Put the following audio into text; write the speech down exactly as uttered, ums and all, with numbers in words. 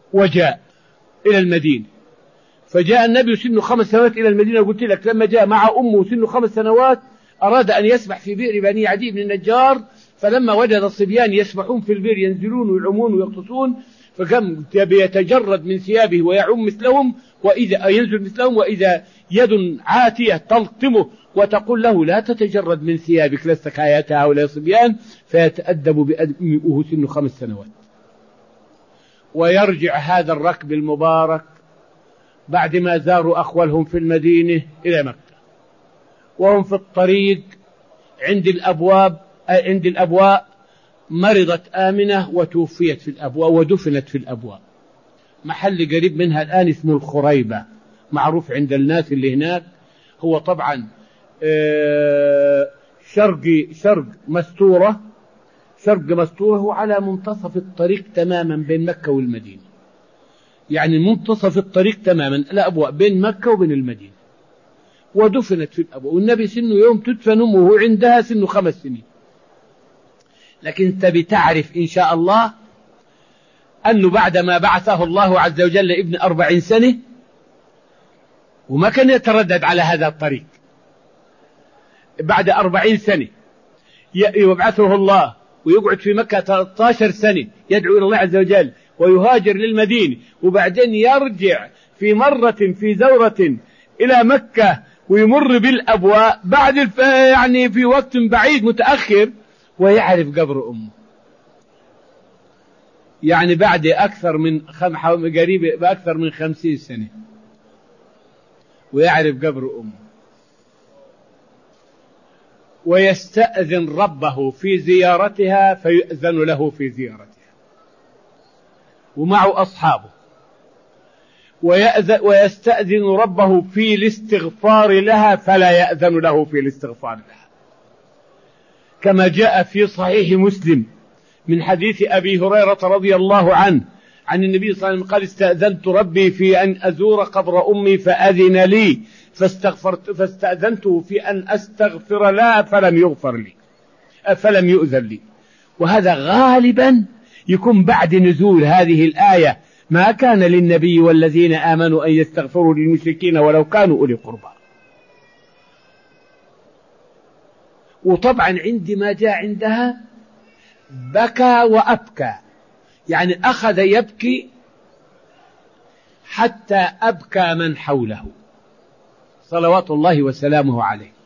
وجاء إلى المدينة. فجاء النبي سنه خمس سنوات إلى المدينة، وقلت لك لما جاء مع أمه سنه خمس سنوات أراد أن يسبح في بئر بني عدي بن النجار، فلما وجد الصبيان يسبحون في البئر ينزلون ويعومون ويغطسون فقام يتجرد من ثيابه ويعوم مثلهم، وإذا ينزل مثلهم، وإذا يد عاتية تلطمه وتقول له لا تتجرد من ثيابك لست كايتها ولا صبيان، فيتأدب بأدب وهو سنه خمس سنوات. ويرجع هذا الركب المبارك بعد ما زاروا أخوالهم في المدينة إلى مكة، وهم في الطريق عند الأبواب عند الأبواء مرضت آمنة وتوفيت في الأبواء ودفنت في الأبواء. محل قريب منها الآن اسمه الخريبة، معروف عند الناس اللي هناك. هو طبعا شرق شرق مستورة شرق مستورة هو على منتصف الطريق تماما بين مكة والمدينة، يعني منتصف الطريق تماما الأبواء بين مكة وبين المدينة، ودفنت في الأبواء. والنبي سنه يوم تدفن أمه عندها سنه خمس سنين. لكن أنت بتعرف إن شاء الله أنه بعدما بعثه الله عز وجل ابن أربعين سنة وما كان يتردد على هذا الطريق، بعد أربعين سنة يبعثه الله ويقعد في مكة ثلاثة عشر سنة يدعو إلى الله عز وجل ويهاجر للمدينة، وبعدين يرجع في مرة في زورة إلى مكة ويمر بالأبواء بعد الف... يعني في وقت بعيد متأخر، ويعرف قبر أمه، يعني بعد أكثر من خم... قريب بأكثر من خمسين سنة ويعرف قبر أمه. ويستأذن ربه في زيارتها فيؤذن له في زيارتها ومعه أصحابه، ويستأذن ربه في الاستغفار لها فلا يأذن له في الاستغفار لها، كما جاء في صحيح مسلم من حديث أبي هريرة رضي الله عنه عن النبي صلى الله عليه وسلم قال استأذنت ربي في أن أزور قبر أمي فأذن لي فاستغفرت فاستأذنته في أن أستغفر لها فلم يغفر لي فلم يؤذن لي. وهذا غالبا يكون بعد نزول هذه الآية ما كان للنبي والذين آمنوا أن يستغفروا للمشركين ولو كانوا أولي قربى. وطبعا عندما جاء عندها بكى وأبكى، يعني أخذ يبكي حتى أبكى من حوله صلوات الله وسلامه عليه.